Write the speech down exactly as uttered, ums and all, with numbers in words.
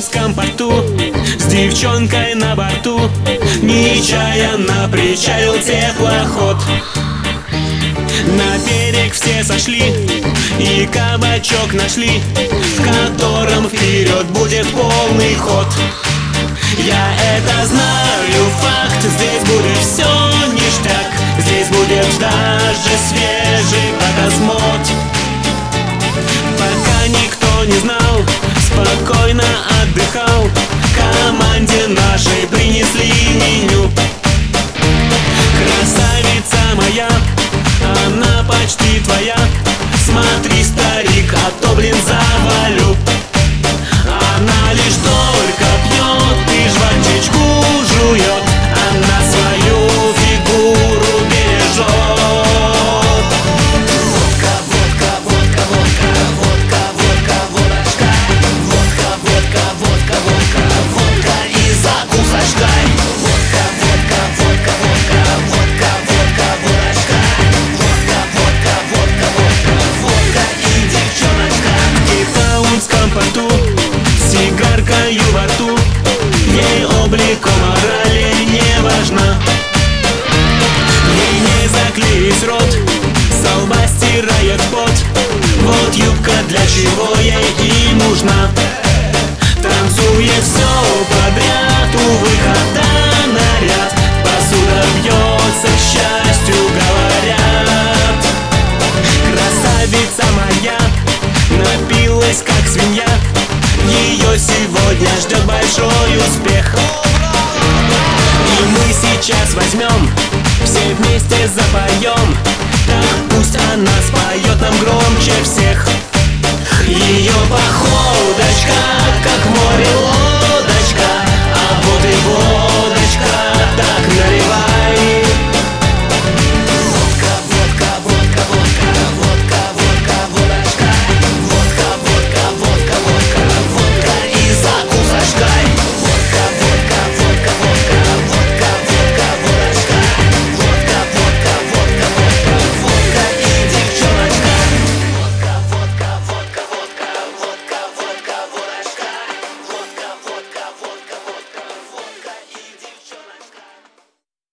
Каунском порту с девчонкой на борту нечаянно причалил теплоход. На берег все сошли и кабачок нашли, в котором вперед будет полный ход. Я это знаю, факт, здесь будет все ништяк, здесь будет даже свежий водосмот. Пока никто не знал, спокойно отдыхал, команде нашей принесли меню. Красавица моя, она почти твоя, смотри, старик, а то, блин, завалю. Она лишь только пьет и жвачечку жует, она свою фигуру бережет. Водка, водка, водка, водка, водка, водка, водочка. Водка, водка, водка, водка, водка и закусочка. Водка, водка, водка, водка, водка, водка, водочка. Водка, водка, водка, водка, водка и девчоночка. В Кейптаунском порту сигаркою во рту, ей обликом морали не важна. Ей не заклеить рот, со лба стирает пот, вот юбка для чего ей и нужна. Танцует все подряд, у выхода наряд, посуда бьется, к счастью говорят. Красавица моя напилась как свинья, ее сегодня ждет большой успех. И мы сейчас возьмем, все вместе запоем, так пусть она споет.